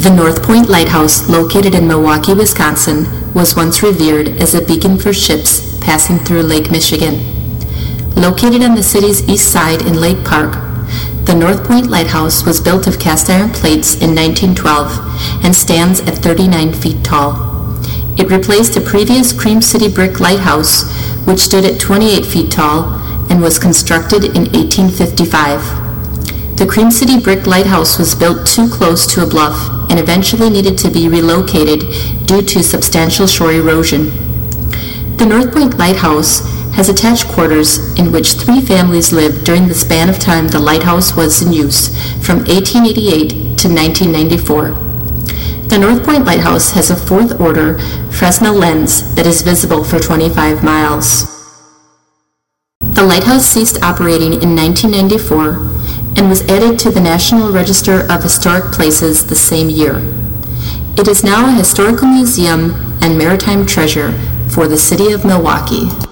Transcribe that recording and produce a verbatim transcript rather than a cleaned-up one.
The North Point Lighthouse, located in Milwaukee, Wisconsin, was once revered as a beacon for ships passing through Lake Michigan. Located on the city's east side in Lake Park, the North Point Lighthouse was built of cast iron plates in nineteen twelve and stands at thirty-nine feet tall. It replaced a previous Cream City brick lighthouse, which stood at twenty-eight feet tall and was constructed in eighteen fifty-five. The Cream City brick lighthouse was built too close to a bluff and eventually needed to be relocated due to substantial shore erosion. The North Point Lighthouse has attached quarters in which three families lived during the span of time the lighthouse was in use, from eighteen eighty-eight to nineteen ninety-four. The North Point Lighthouse has a fourth order Fresnel lens that is visible for twenty-five miles. The lighthouse ceased operating in nineteen ninety-four and was added to the National Register of Historic Places the same year. It is now a historical museum and maritime treasure for the city of Milwaukee.